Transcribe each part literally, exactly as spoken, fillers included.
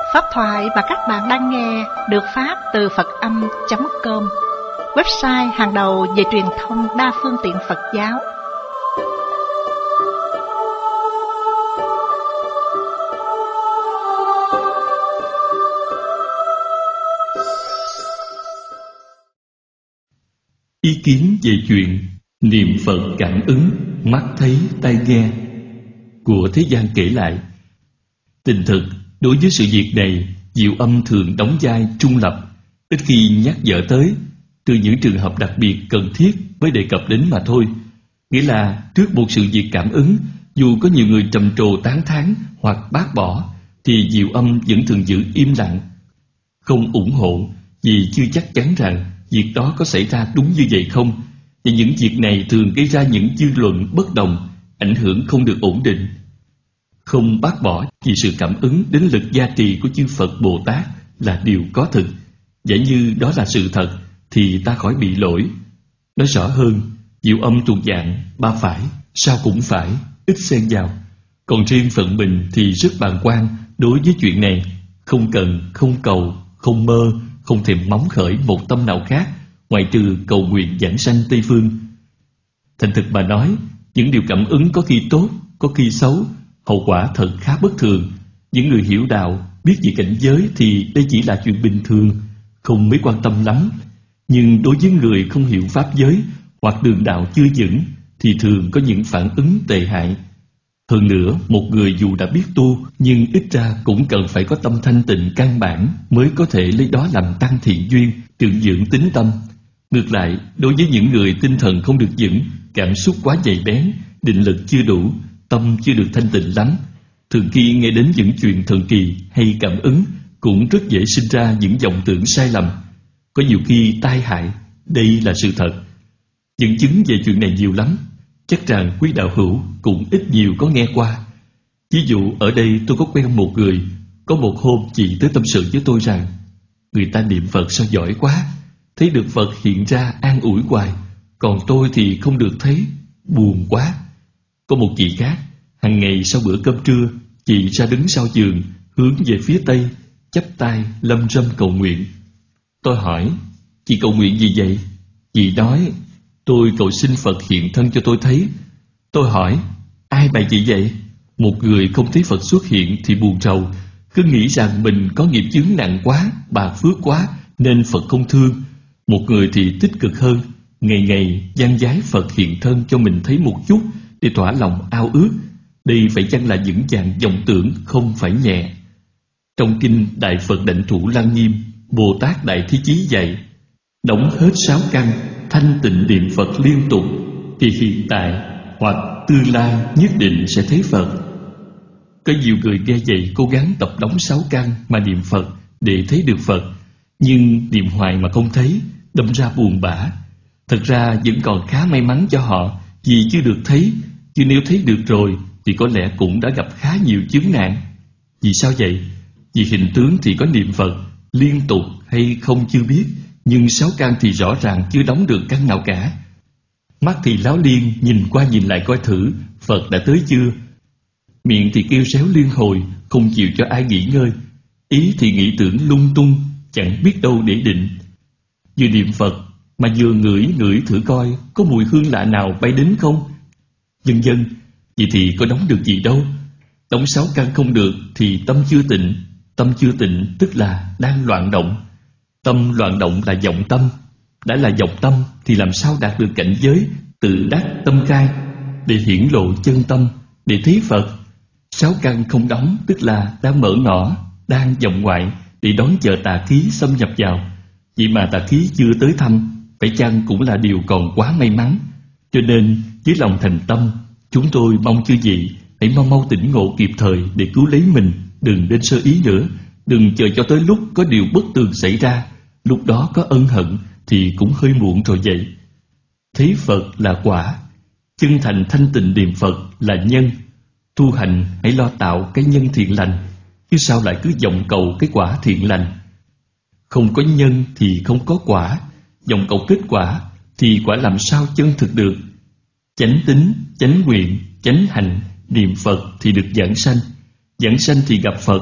Pháp thoại mà các bạn đang nghe được phát từ Phật Âm chấm com, website hàng đầu về truyền thông đa phương tiện Phật giáo. Ý kiến về chuyện niệm Phật cảm ứng, mắt thấy, tai nghe của thế gian kể lại. Tình thực, đối với sự việc này, Diệu Âm thường đóng vai trung lập, ít khi nhắc nhở tới, trừ những trường hợp đặc biệt cần thiết mới đề cập đến mà thôi. Nghĩa là trước một sự việc cảm ứng, dù có nhiều người trầm trồ tán thán hoặc bác bỏ, thì Diệu Âm vẫn thường giữ im lặng, không ủng hộ, vì chưa chắc chắn rằng việc đó có xảy ra đúng như vậy không. Và những việc này thường gây ra những dư luận bất đồng, ảnh hưởng không được ổn định. Không bác bỏ vì sự cảm ứng đến lực gia trì của chư Phật Bồ Tát là điều có thực. Giả như đó là sự thật thì ta khỏi bị lỗi. Nói rõ hơn, Diệu Âm thuộc dạng ba phải, sao cũng phải, ít xen vào. Còn riêng phận mình thì rất bàng quan đối với chuyện này, không cần, không cầu, không mơ, không thèm móng khởi một tâm nào khác ngoại trừ cầu nguyện giảng sanh Tây Phương. Thành thực mà nói, những điều cảm ứng có khi tốt, có khi xấu, hậu quả thật khá bất thường. Những người hiểu đạo, biết về cảnh giới thì đây chỉ là chuyện bình thường, không mấy quan tâm lắm. Nhưng đối với người không hiểu pháp giới hoặc đường đạo chưa vững thì thường có những phản ứng tệ hại. Hơn nữa, một người dù đã biết tu nhưng ít ra cũng cần phải có tâm thanh tịnh căn bản mới có thể lấy đó làm tăng thiện duyên, trường dưỡng tín tâm. Ngược lại, đối với những người tinh thần không được vững, cảm xúc quá dày bén, định lực chưa đủ, tâm chưa được thanh tịnh lắm, thường khi nghe đến những chuyện thần kỳ hay cảm ứng cũng rất dễ sinh ra những vọng tưởng sai lầm, có nhiều khi tai hại. Đây là sự thật. Dẫn chứng về chuyện này nhiều lắm, chắc rằng quý đạo hữu cũng ít nhiều có nghe qua. Ví dụ ở đây tôi có quen một người, có một hôm chị tới tâm sự với tôi rằng người ta niệm Phật sao giỏi quá, thấy được Phật hiện ra an ủi hoài, còn tôi thì không được thấy, buồn quá. Có một chị khác, hàng ngày sau bữa cơm trưa, chị ra đứng sau giường, hướng về phía Tây, chắp tay lâm râm cầu nguyện. Tôi hỏi, chị cầu nguyện gì vậy? Chị nói, tôi cầu xin Phật hiện thân cho tôi thấy. Tôi hỏi, ai bày chị vậy? Một người không thấy Phật xuất hiện thì buồn rầu, cứ nghĩ rằng mình có nghiệp chướng nặng quá, bạc phước quá nên Phật không thương. Một người thì tích cực hơn, ngày ngày van vái Phật hiện thân cho mình thấy một chút để thỏa lòng ao ước. Đây phải chăng là những dạng vọng tưởng không phải nhẹ. Trong kinh Đại Phật Đảnh Thủ Lăng Nghiêm, Bồ Tát Đại Thế Chí dạy, đóng hết sáu căn, thanh tịnh niệm Phật liên tục thì hiện tại hoặc tương lai nhất định sẽ thấy Phật. Có nhiều người nghe vậy cố gắng tập đóng sáu căn mà niệm Phật để thấy được Phật, nhưng niệm hoài mà không thấy, đâm ra buồn bã. Thật ra vẫn còn khá may mắn cho họ vì chưa được thấy, chứ nếu thấy được rồi thì có lẽ cũng đã gặp khá nhiều chướng nạn. Vì sao vậy? Vì hình tướng thì có niệm Phật liên tục hay không chưa biết, nhưng sáu căn thì rõ ràng chưa đóng được căn nào cả. Mắt thì láo liên nhìn qua nhìn lại coi thử Phật đã tới chưa. Miệng thì kêu réo liên hồi, không chịu cho ai nghỉ ngơi. Ý thì nghĩ tưởng lung tung, chẳng biết đâu để định. Vừa niệm Phật mà vừa ngửi ngửi thử coi có mùi hương lạ nào bay đến không, vân vân. Vậy thì có đóng được gì đâu. Đóng sáu căn không được thì tâm chưa tịnh. Tâm chưa tịnh tức là đang loạn động. Tâm loạn động là vọng tâm. Đã là vọng tâm thì làm sao đạt được cảnh giới tự đắc tâm khai, để hiển lộ chân tâm, để thấy Phật. Sáu căn không đóng tức là đang mở ngõ, đang vọng ngoại để đón chờ tà khí xâm nhập vào. Vậy mà tà khí chưa tới thăm, phải chăng cũng là điều còn quá may mắn. Cho nên với lòng thành tâm, chúng tôi mong chư vị hãy mau mau tỉnh ngộ kịp thời để cứu lấy mình. Đừng nên sơ ý nữa, đừng chờ cho tới lúc có điều bất tường xảy ra, lúc đó có ân hận thì cũng hơi muộn rồi vậy. Thấy Phật là quả, chân thành thanh tịnh niệm Phật là nhân. Tu hành hãy lo tạo cái nhân thiện lành, chứ sao lại cứ vọng cầu cái quả thiện lành. Không có nhân thì không có quả, vọng cầu kết quả thì quả làm sao chân thực được. Chánh tín, chánh nguyện, chánh hành, niệm Phật thì được giảng sanh. Giảng sanh thì gặp Phật,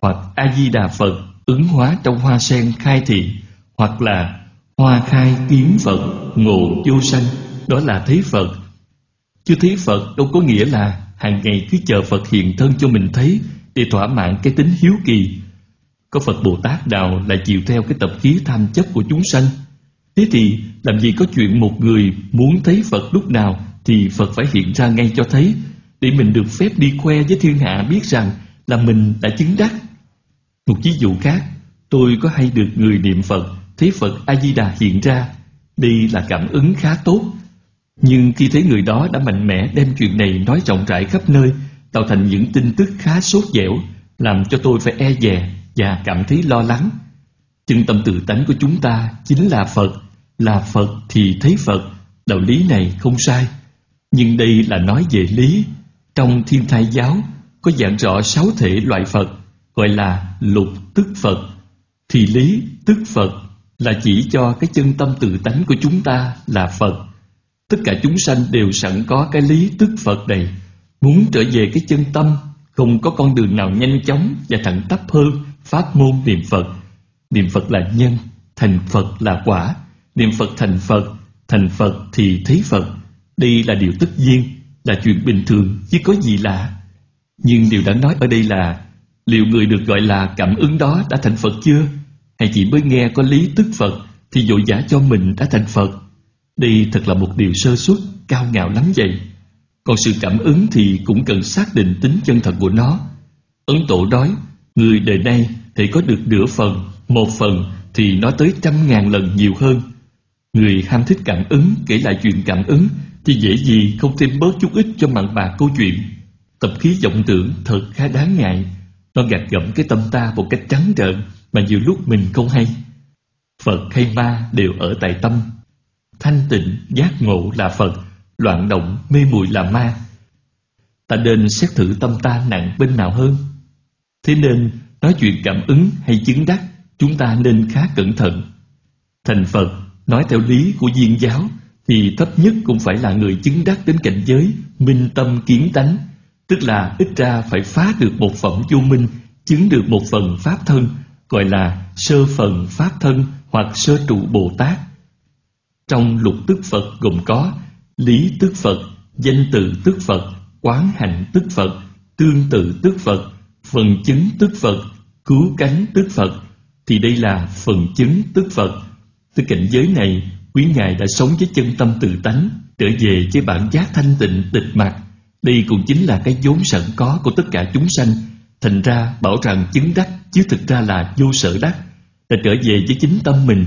hoặc A-di-đà Phật ứng hóa trong hoa sen khai thị, hoặc là hoa khai kiến Phật ngộ vô sanh, đó là thấy Phật. Chứ thấy Phật đâu có nghĩa là hàng ngày cứ chờ Phật hiện thân cho mình thấy để thỏa mãn cái tính hiếu kỳ. Có Phật Bồ Tát nào lại chịu theo cái tập khí tham chấp của chúng sanh? Thế thì làm gì có chuyện một người muốn thấy Phật lúc nào thì Phật phải hiện ra ngay cho thấy, để mình được phép đi khoe với thiên hạ biết rằng là mình đã chứng đắc. Một ví dụ khác, tôi có hay được người niệm Phật thấy Phật A-di-đà hiện ra. Đây là cảm ứng khá tốt. Nhưng khi thấy người đó đã mạnh mẽ đem chuyện này nói rộng rãi khắp nơi, tạo thành những tin tức khá sốt dẻo, làm cho tôi phải e dè và cảm thấy lo lắng. Chân tâm tự tánh của chúng ta chính là Phật, là Phật thì thấy Phật. Đạo lý này không sai. Nhưng đây là nói về lý. Trong Thiên Thai giáo có giảng rõ sáu thể loại Phật, gọi là lục tức Phật. Thì lý tức Phật là chỉ cho cái chân tâm tự tánh của chúng ta là Phật. Tất cả chúng sanh đều sẵn có cái lý tức Phật này. Muốn trở về cái chân tâm, không có con đường nào nhanh chóng và thẳng tắp hơn pháp môn niệm Phật. Niệm Phật là nhân, thành Phật là quả. Niệm Phật thành Phật, thành Phật thì thấy Phật. Đây là điều tất nhiên, là chuyện bình thường chứ có gì lạ. Nhưng điều đáng nói ở đây là liệu người được gọi là cảm ứng đó đã thành Phật chưa? Hay chỉ mới nghe có lý tức Phật thì vội vã cho mình đã thành Phật? Đây thật là một điều sơ suất, cao ngạo lắm vậy. Còn sự cảm ứng thì cũng cần xác định tính chân thật của nó. Ấn Tổ nói, người đời nay thể có được nửa phần, một phần thì nó tới trăm ngàn lần nhiều hơn. Người ham thích cảm ứng kể lại chuyện cảm ứng thì dễ gì không thêm bớt chút ít cho mặn bà câu chuyện. Tập khí vọng tưởng thật khá đáng ngại. Nó gạt gẫm cái tâm ta một cách trắng trợn mà nhiều lúc mình không hay. Phật hay ma đều ở tại tâm. Thanh tịnh, giác ngộ là Phật, loạn động, mê muội là ma. Ta nên xét thử tâm ta nặng bên nào hơn. Thế nên, nói chuyện cảm ứng hay chứng đắc, chúng ta nên khá cẩn thận. Thành Phật, nói theo lý của Viên giáo, thì thấp nhất cũng phải là người chứng đắc đến cảnh giới minh tâm kiến tánh, tức là ít ra phải phá được một phẩm vô minh, chứng được một phần pháp thân, gọi là sơ phần pháp thân hoặc sơ trụ Bồ Tát. Trong lục tức Phật gồm có lý tức Phật, danh tự tức Phật, quán hạnh tức Phật, tương tự tức Phật, phần chứng tức Phật, cứu cánh tức Phật. Thì đây là phần chứng tức Phật. Từ cảnh giới này, quý ngài đã sống với chân tâm tự tánh, trở về với bản giác thanh tịnh tịch mặc. Đây cũng chính là cái vốn sẵn có của tất cả chúng sanh. Thành ra bảo rằng chứng đắc, chứ thực ra là vô sở đắc, là trở về với chính tâm mình.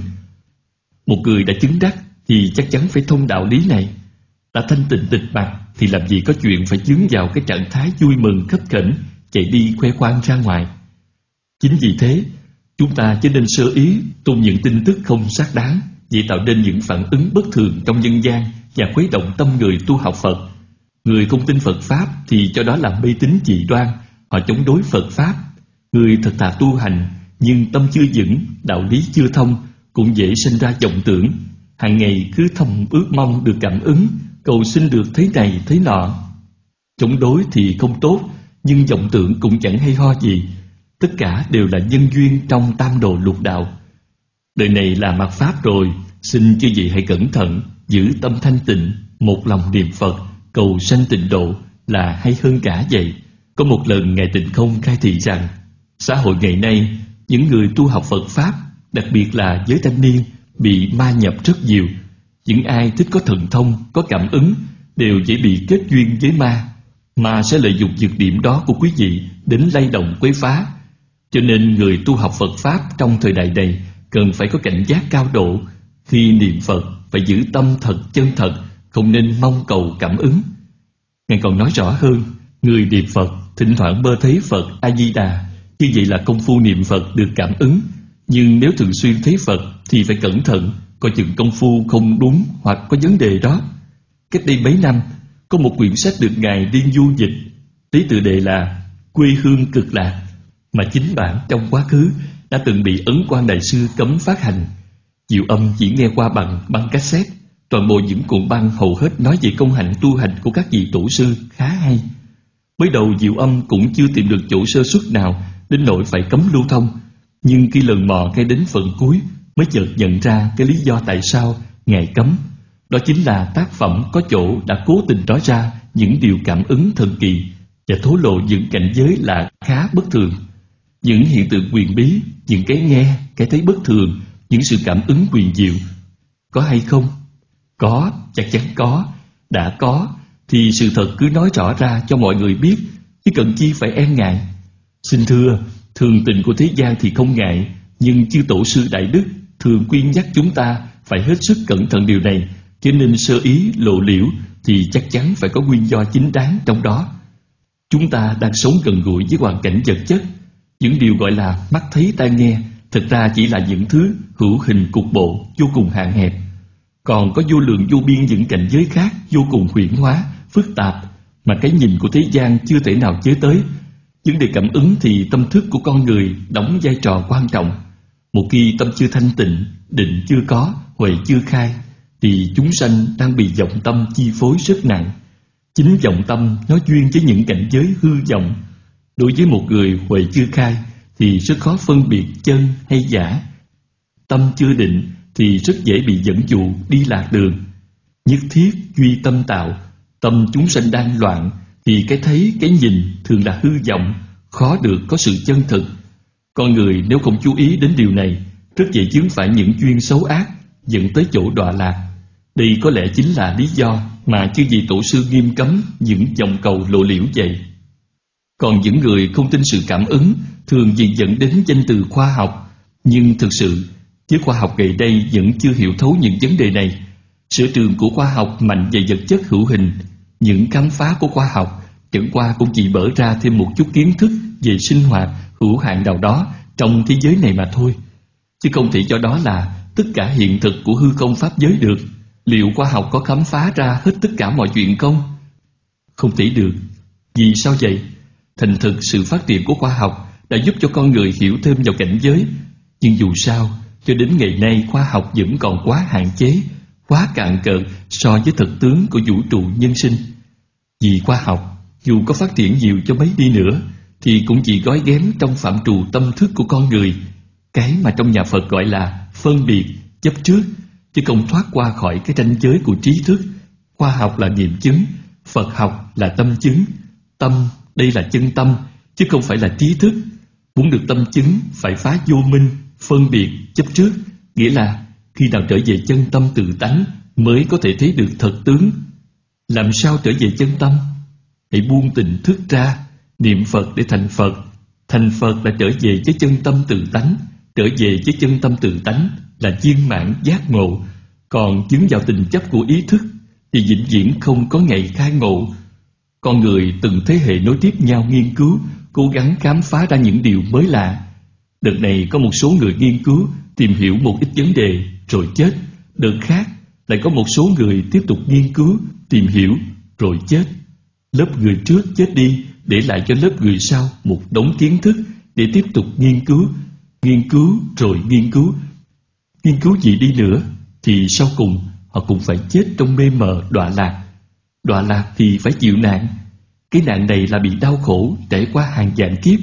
Một người đã chứng đắc thì chắc chắn phải thông đạo lý này. Đã thanh tịnh tịch mặc thì làm gì có chuyện phải dướng vào cái trạng thái vui mừng khấp khểnh, chạy đi khoe khoang ra ngoài. Chính vì thế, chúng ta chỉ nên sơ ý tung những tin tức không xác đáng, vì tạo nên những phản ứng bất thường trong nhân gian và khuấy động tâm người tu học Phật. Người không tin Phật Pháp thì cho đó là mê tín dị đoan, họ chống đối Phật Pháp. Người thật thà tu hành nhưng tâm chưa vững, đạo lý chưa thông, cũng dễ sinh ra vọng tưởng. Hàng ngày cứ thầm ước mong được cảm ứng, cầu xin được thế này thế nọ. Chống đối thì không tốt, nhưng vọng tưởng cũng chẳng hay ho gì. Tất cả đều là nhân duyên trong tam đồ lục đạo. Đời này là mạt Pháp rồi, xin chư vị hãy cẩn thận, giữ tâm thanh tịnh, một lòng niệm Phật, cầu sanh tịnh độ là hay hơn cả vậy. Có một lần Ngài Tịnh Không khai thị rằng, xã hội ngày nay, những người tu học Phật Pháp, đặc biệt là giới thanh niên, bị ma nhập rất nhiều. Những ai thích có thần thông, có cảm ứng, đều dễ bị kết duyên với ma. Ma sẽ lợi dụng nhược điểm đó của quý vị đến lay động quấy phá. Cho nên người tu học Phật Pháp trong thời đại này cần phải có cảnh giác cao độ. Khi niệm Phật phải giữ tâm thật chân thật, không nên mong cầu cảm ứng. Ngài còn nói rõ hơn, người niệm Phật thỉnh thoảng mơ thấy Phật A-di-đà, như vậy là công phu niệm Phật được cảm ứng. Nhưng nếu thường xuyên thấy Phật thì phải cẩn thận, coi chừng công phu không đúng hoặc có vấn đề đó. Cách đây mấy năm, có một quyển sách được Ngài điên du dịch, lấy tựa đề là Quê hương cực lạc, mà chính bản trong quá khứ đã từng bị Ấn Quang Đại Sư cấm phát hành. Diệu Âm chỉ nghe qua bằng băng cassette. Toàn bộ những cuộn băng hầu hết nói về công hạnh tu hành của các vị tổ sư khá hay. Mới đầu Diệu Âm cũng chưa tìm được chỗ sơ xuất nào đến nỗi phải cấm lưu thông. Nhưng khi lần mò ngay đến phần cuối mới chợt nhận ra cái lý do tại sao Ngài cấm. Đó chính là tác phẩm có chỗ đã cố tình nói ra những điều cảm ứng thần kỳ và thổ lộ những cảnh giới là khá bất thường. Những hiện tượng quyền bí, những cái nghe, cái thấy bất thường, những sự cảm ứng quyền diệu. Có hay không? Có, chắc chắn có. Đã có thì sự thật cứ nói rõ ra cho mọi người biết, chứ cần chi phải e ngại. Xin thưa, thường tình của thế gian thì không ngại, nhưng chư tổ sư đại đức thường khuyên nhắc chúng ta phải hết sức cẩn thận điều này, cho nên sơ ý lộ liễu thì chắc chắn phải có nguyên do chính đáng trong đó. Chúng ta đang sống gần gũi với hoàn cảnh vật chất. Những điều gọi là mắt thấy tai nghe thực ra chỉ là những thứ hữu hình cục bộ, vô cùng hạn hẹp. Còn có vô lượng vô biên những cảnh giới khác vô cùng huyễn hóa, phức tạp mà cái nhìn của thế gian chưa thể nào chế tới. Vấn đề cảm ứng thì tâm thức của con người đóng vai trò quan trọng. Một khi tâm chưa thanh tịnh, định chưa có, huệ chưa khai, thì chúng sanh đang bị vọng tâm chi phối rất nặng. Chính vọng tâm nó duyên với những cảnh giới hư vọng. Đối với một người huệ chưa khai thì rất khó phân biệt chân hay giả. Tâm chưa định thì rất dễ bị dẫn dụ đi lạc đường. Nhất thiết duy tâm tạo. Tâm chúng sanh đang loạn thì cái thấy, cái nhìn thường là hư vọng, khó được có sự chân thực. Con người nếu không chú ý đến điều này, rất dễ vướng phải những duyên xấu ác, dẫn tới chỗ đọa lạc. Đây có lẽ chính là lý do mà chư vị tổ sư nghiêm cấm những vòng cầu lộ liễu vậy. Còn những người không tin sự cảm ứng thường vì dẫn đến danh từ khoa học. Nhưng thực sự, với khoa học ngày đây vẫn chưa hiểu thấu những vấn đề này. Sở trường của khoa học mạnh về vật chất hữu hình. Những khám phá của khoa học chẳng qua cũng chỉ mở ra thêm một chút kiến thức về sinh hoạt hữu hạn nào đó trong thế giới này mà thôi, chứ không thể cho đó là tất cả hiện thực của hư không pháp giới được. Liệu khoa học có khám phá ra hết tất cả mọi chuyện không? Không thể được. Vì sao vậy? Thành thực sự phát triển của khoa học đã giúp cho con người hiểu thêm vào cảnh giới. Nhưng dù sao, cho đến ngày nay khoa học vẫn còn quá hạn chế, quá cạn cợt so với thực tướng của vũ trụ nhân sinh. Vì khoa học, dù có phát triển nhiều cho mấy đi nữa, thì cũng chỉ gói ghém trong phạm trù tâm thức của con người, cái mà trong nhà Phật gọi là phân biệt, chấp trước, chứ không thoát qua khỏi cái ranh giới của trí thức. Khoa học là nghiệm chứng, Phật học là tâm chứng. Tâm, đây là chân tâm, chứ không phải là trí thức. Muốn được tâm chứng, phải phá vô minh, phân biệt, chấp trước. Nghĩa là khi nào trở về chân tâm tự tánh mới có thể thấy được thật tướng. Làm sao trở về chân tâm? Hãy buông tình thức ra, niệm Phật để thành Phật. Thành Phật là trở về với chân tâm tự tánh. Trở về với chân tâm tự tánh là viên mãn giác ngộ. Còn chứng vào tình chấp của ý thức thì vĩnh viễn không có ngày khai ngộ. Con người từng thế hệ nối tiếp nhau nghiên cứu, cố gắng khám phá ra những điều mới lạ. Đợt này có một số người nghiên cứu, tìm hiểu một ít vấn đề rồi chết. Đợt khác lại có một số người tiếp tục nghiên cứu, tìm hiểu rồi chết. Lớp người trước chết đi, để lại cho lớp người sau một đống kiến thức để tiếp tục nghiên cứu. Nghiên cứu rồi nghiên cứu. Nghiên cứu gì đi nữa thì sau cùng họ cũng phải chết trong mê mờ đọa lạc. Đọa lạc thì phải chịu nạn. Cái nạn này là bị đau khổ trải qua hàng vạn kiếp.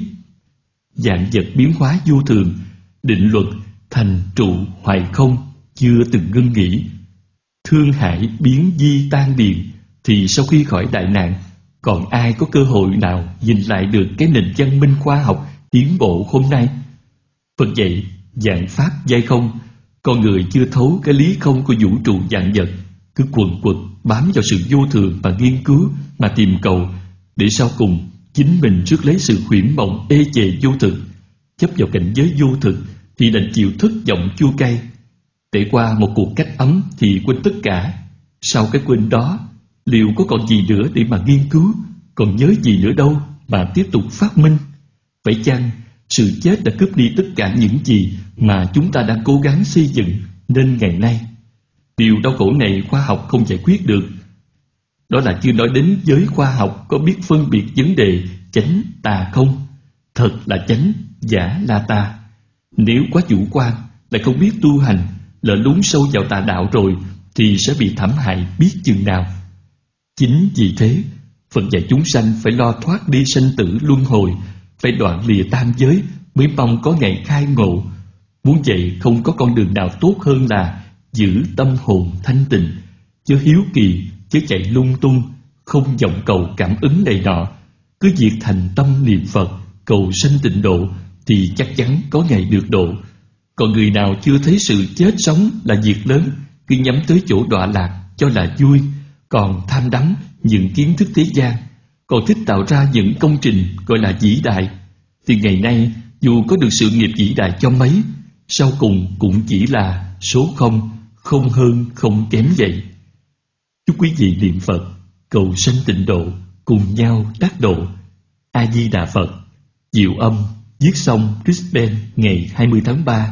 Vạn vật biến hóa vô thường, định luật thành trụ hoài không chưa từng ngưng nghỉ. Thương hại biến di tan điền, thì sau khi khỏi đại nạn, còn ai có cơ hội nào nhìn lại được cái nền văn minh khoa học tiến bộ hôm nay? Phật dạy vạn pháp giai không. Con người chưa thấu cái lý không của vũ trụ vạn vật, cứ quần quật bám vào sự vô thường mà nghiên cứu, mà tìm cầu, để sau cùng chính mình rước lấy sự huyễn mộng ê chề vô thực. Chấp vào cảnh giới vô thực thì đành chịu thất vọng chua cay. Trải qua một cuộc cách ấm thì quên tất cả. Sau cái quên đó, liệu có còn gì nữa để mà nghiên cứu, còn nhớ gì nữa đâu mà tiếp tục phát minh? Phải chăng sự chết đã cướp đi tất cả những gì mà chúng ta đang cố gắng xây dựng nên ngày nay? Điều đau khổ này khoa học không giải quyết được. Đó là chưa nói đến giới khoa học có biết phân biệt vấn đề chánh tà không. Thật là chánh, giả là tà. Nếu quá chủ quan, lại không biết tu hành, lỡ lún sâu vào tà đạo rồi thì sẽ bị thảm hại biết chừng nào. Chính vì thế, Phật dạy chúng sanh phải lo thoát đi sanh tử luân hồi, phải đoạn lìa tam giới mới mong có ngày khai ngộ. Muốn vậy không có con đường nào tốt hơn là giữ tâm hồn thanh tịnh, chớ hiếu kỳ, chớ chạy lung tung, không vọng cầu cảm ứng này nọ. Cứ việc thành tâm niệm Phật, cầu sanh tịnh độ thì chắc chắn có ngày được độ. Còn người nào chưa thấy sự chết sống là việc lớn, cứ nhắm tới chỗ đọa lạc cho là vui, còn tham đắm những kiến thức thế gian, còn thích tạo ra những công trình gọi là vĩ đại, thì ngày nay dù có được sự nghiệp vĩ đại cho mấy, sau cùng cũng chỉ là số không, không hơn không kém vậy. Chúc quý vị niệm Phật, cầu sanh tịnh độ, cùng nhau đắc độ. A Di Đà Phật. Diệu âm viết xong Brisbane ngày hai mươi tháng ba